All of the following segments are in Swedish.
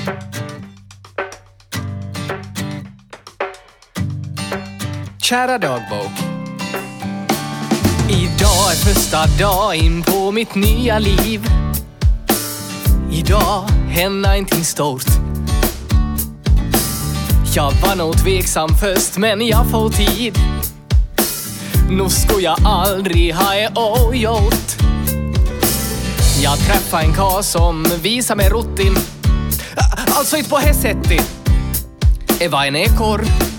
Kära dagbok. Idag är första dag in på mitt nya liv. Idag händer ingenting stort. Jag var nog tveksam först, men jag får tid. Nu ska jag aldrig ha gjort. Jag träffade en karl som visade mig rutin. Alltså inte på hässättet. Det var en ekor.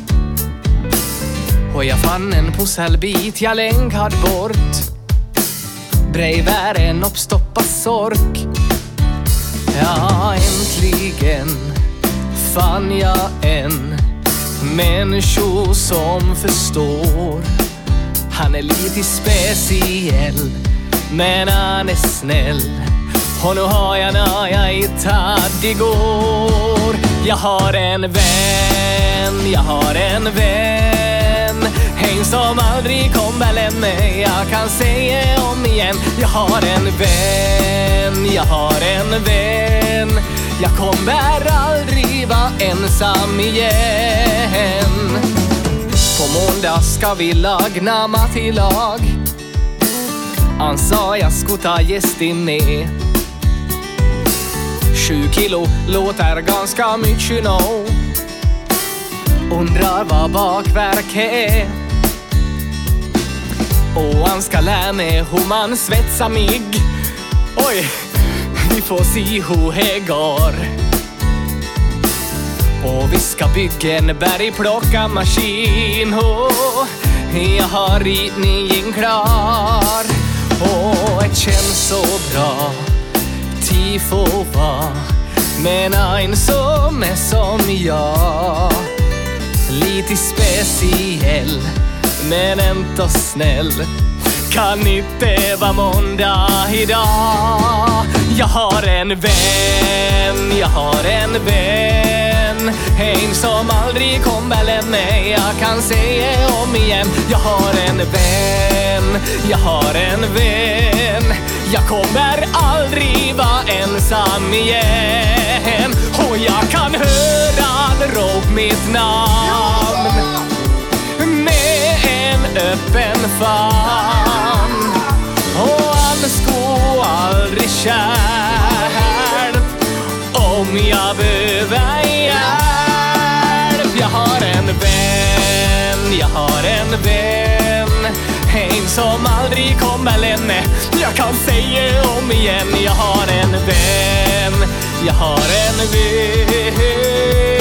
Och jag fann en pusselbit jag länkad bort. Bredvid en uppstoppad sork. Ja, äntligen fann jag en människa som förstår. Han är lite speciell, men han är snäll. Och nu har jag när jag hittad igår. Jag har en vän, jag har en vän. En som aldrig kommer lämna mig, jag kan säga om igen. Jag har en vän, jag har en vän. Jag kommer aldrig vara ensam igen. På måndag ska vi laga mat i lag. Han sa jag skulle ta gästen med. 7 kilo låter ganska mycket nu. Undrar vad bakverk är. Och han ska lära mig hur man svetsar mig. Oj, vi får se hur det går. Och vi ska bygga en bergplockarmaskin. Och jag har ritningen klar. Och det känns så bra. Tid får vara. Men en som är som jag. Lite speciell, men inte snäll. Kan inte vara måndag idag. Jag har en vän, jag har en vän. En som aldrig kommer lämna mig, jag kan säga om igen. Jag har en vän, jag har en vän. Jag kommer aldrig vara ensam igen. Och jag kan höra han rop mitt namn med en öppen famn. Och han skulle aldrig själv om jag behöver hjälp. Jag har en vän, jag har en vän. En som aldrig kommer lämna. Jag kan säga om igen. Jag har en vän, jag har en vän.